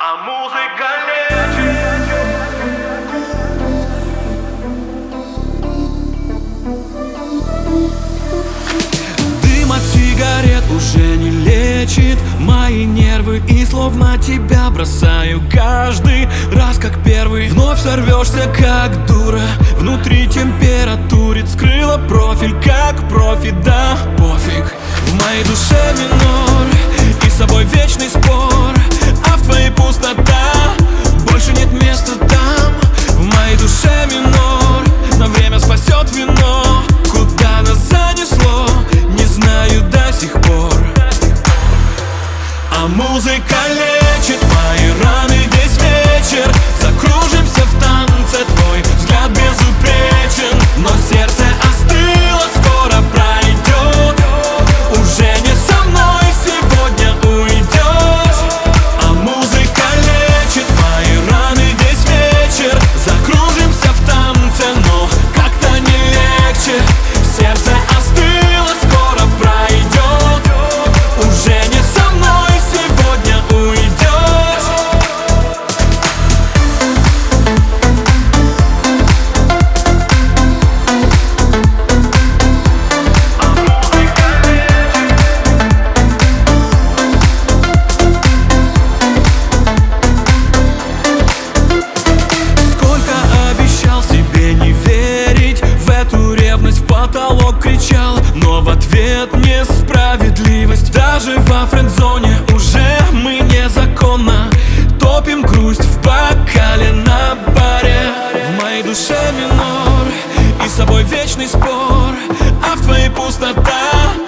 А музыка лечит. Дым от сигарет уже не лечит мои нервы, и словно тебя бросаю каждый раз как первый. Вновь сорвешься как дура, внутри температурит, скрыла профиль как профи, да пофиг. В моей душе минор, и с собой вечный спор, а в твоей пустота, больше нет места там. В моей душе минор, но время спасет вино. Куда нас занесло, не знаю до сих пор. А музыка лечит мои раны весь вечер. Закружимся в танце, твой взгляд безупречен, но сердце остыло, скоро пройдет. Уже не со мной сегодня уйдешь. А музыка лечит мои раны весь вечер. Закружимся в танце, но как-то не легче. Сердце остыло, скоро пройдет. Уже не со мной сегодня уйдешь. Сколько обещал себе не верить в эту ревность, в потолок кричал, но в ответ несправедливость. Даже во френд-зоне уже мы незаконно топим грусть в бокале на баре. В моей душе минор, и с собой вечный спор, а в твоей пустота.